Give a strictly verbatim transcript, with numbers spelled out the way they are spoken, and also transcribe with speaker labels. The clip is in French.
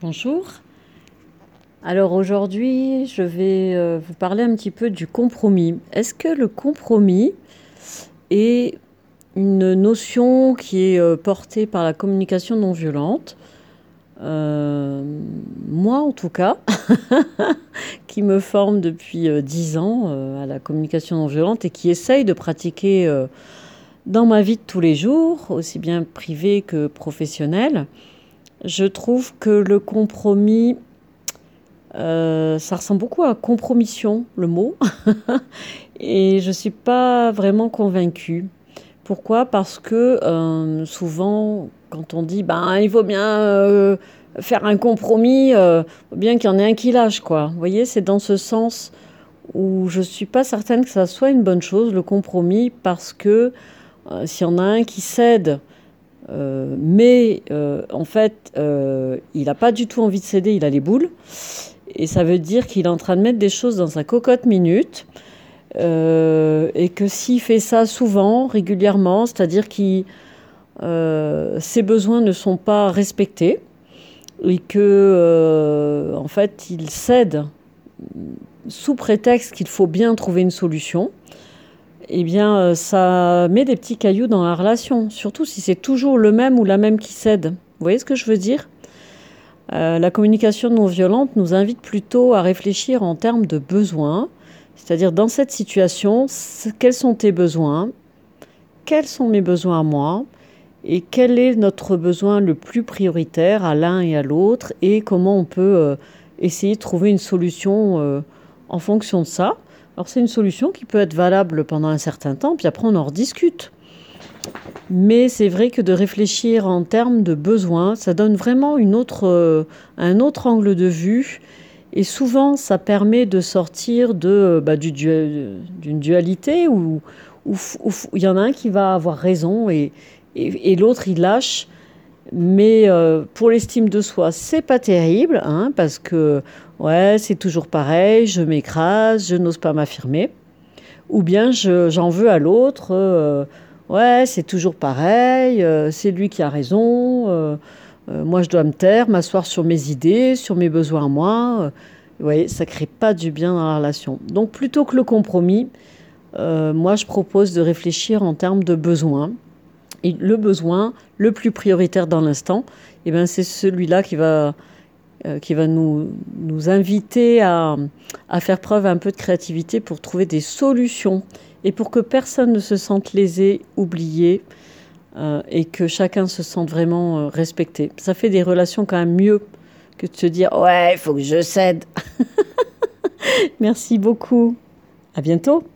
Speaker 1: Bonjour. Alors aujourd'hui, je vais euh, vous parler un petit peu du compromis. Est-ce que le compromis est une notion qui est euh, portée par la communication non violente? Euh, moi, en tout cas, qui me forme depuis euh, dix ans euh, à la communication non violente et qui essaye de pratiquer euh, dans ma vie de tous les jours, aussi bien privée que professionnelle, je trouve que le compromis, euh, ça ressemble beaucoup à compromission, le mot, et je ne suis pas vraiment convaincue. Pourquoi? Parce que euh, souvent, quand on dit ben, il vaut bien euh, faire un compromis, euh, il faut bien qu'il y en ait un qui lâche, quoi. Vous voyez, c'est dans ce sens où je ne suis pas certaine que ça soit une bonne chose, le compromis, parce que euh, s'il y en a un qui cède, euh, mais euh, en fait, euh, il n'a pas du tout envie de céder, il a les boules, et ça veut dire qu'il est en train de mettre des choses dans sa cocotte minute. Euh, et que s'il fait ça souvent, régulièrement, c'est-à-dire que euh, ses besoins ne sont pas respectés et que euh, en fait il cède sous prétexte qu'il faut bien trouver une solution, eh bien euh, ça met des petits cailloux dans la relation, surtout si c'est toujours le même ou la même qui cède. Vous voyez ce que je veux dire? Euh, la communication non violente nous invite plutôt à réfléchir en termes de besoins. C'est-à-dire, dans cette situation, quels sont tes besoins? Quels sont mes besoins à moi? Et quel est notre besoin le plus prioritaire à l'un et à l'autre? Et comment on peut euh, essayer de trouver une solution euh, en fonction de ça? Alors, c'est une solution qui peut être valable pendant un certain temps, puis après, on en rediscute. Mais c'est vrai que de réfléchir en termes de besoins, ça donne vraiment une autre, euh, un autre angle de vue. Et souvent, ça permet de sortir de, bah, du duel, d'une dualité où il y en a un qui va avoir raison et, et, et l'autre, il lâche. Mais euh, pour l'estime de soi, c'est pas terrible, hein, parce que ouais, c'est toujours pareil, je m'écrase, je n'ose pas m'affirmer. Ou bien je, j'en veux à l'autre, euh, ouais, c'est toujours pareil, euh, c'est lui qui a raison. Euh, Euh, moi, je dois me taire, m'asseoir sur mes idées, sur mes besoins à moi. Euh, vous voyez, ça ne crée pas du bien dans la relation. Donc, plutôt que le compromis, euh, moi, je propose de réfléchir en termes de besoins. Et le besoin le plus prioritaire dans l'instant, eh ben, c'est celui-là qui va, euh, qui va nous, nous inviter à, à faire preuve un peu de créativité pour trouver des solutions et pour que personne ne se sente lésé, oublié, Euh, et que chacun se sente vraiment euh, respecté. Ça fait des relations quand même mieux que de se dire « Ouais, il faut que je cède ». Merci beaucoup. À bientôt.